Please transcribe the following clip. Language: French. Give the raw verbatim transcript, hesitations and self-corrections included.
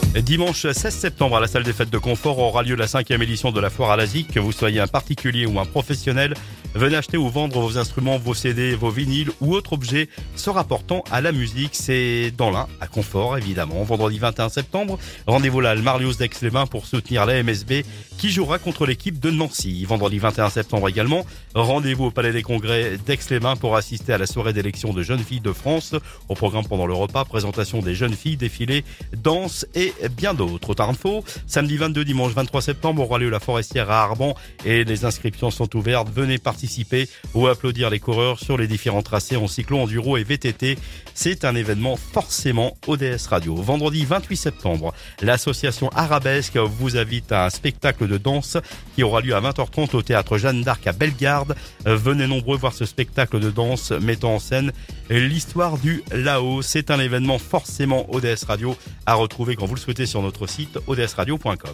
Dimanche seize septembre à la salle des fêtes de Confort aura lieu la cinquième édition de la foire à la Z I C. Que vous soyez un particulier ou un professionnel, venez acheter ou vendre vos instruments, vos C D, vos vinyles ou autres objets se rapportant à la musique. C'est dans l'Ain, à Confort évidemment. Vendredi vingt et un septembre, rendez-vous là, le Marlios d'Aix-les-Bains pour soutenir la M S B qui jouera contre l'équipe de Nancy. Vendredi vingt et un septembre également, rendez-vous au Palais des Congrès d'Aix-les-Bains pour assister à la soirée d'élection de jeunes filles de France. Au programme pendant le repas, présentation des jeunes filles, défilé, danse et bien d'autres. Autre info, samedi vingt-deux, dimanche vingt-trois septembre aura lieu la Forestière à Arban et les inscriptions sont ouvertes. Venez participer ou applaudir les coureurs sur les différents tracés en cyclo, enduro et V T T. C'est un événement forcément O D S Radio. Vendredi vingt-huit septembre, l'association Arabesque vous invite à un spectacle de danse qui aura lieu à vingt heures trente au théâtre Jeanne d'Arc à Bellegarde. Venez nombreux voir ce spectacle de danse mettant en scène l'histoire du Laos. C'est un événement forcément O D S Radio à retrouver quand vous le souhaitez sur notre site o d s radio point com.